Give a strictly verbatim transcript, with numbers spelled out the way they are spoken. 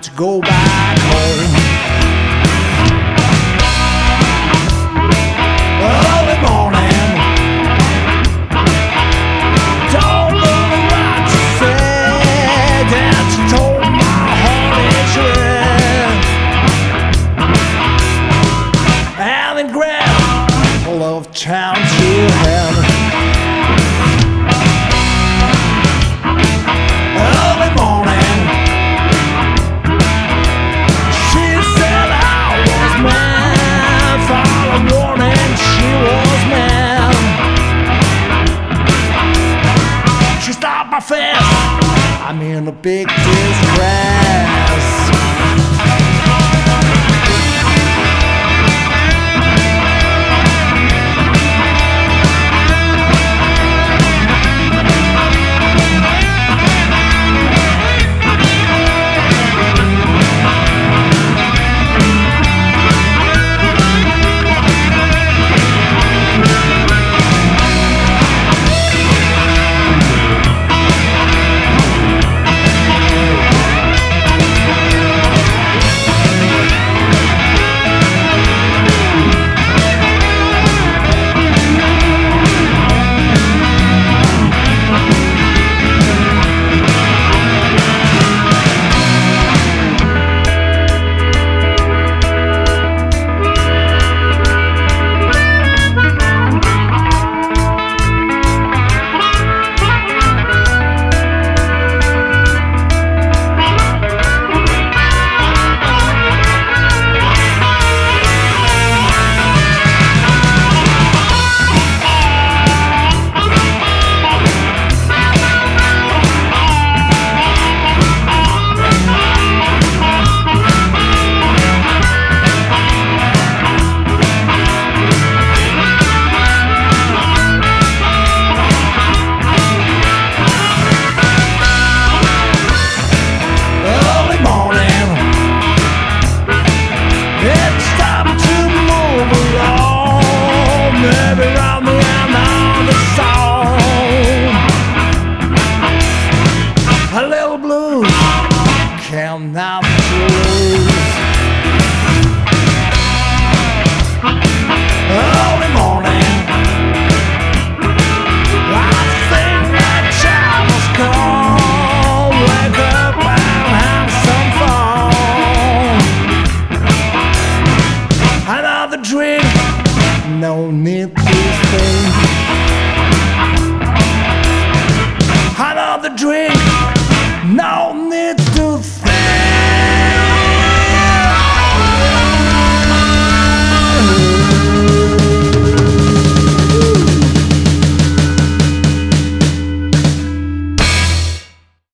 to go back home. Early morning, don't know what to say. Then she told my heart is red, and then grabbed a love town to hell. Early morning, she said I was mad. Follow warning, she was mad. She stopped my fist, I'm in a big distress. Can't not lose. Early morning, I think that child must come. Wake up and have some fun. Another drink, no need to think. Another drink, no need to think.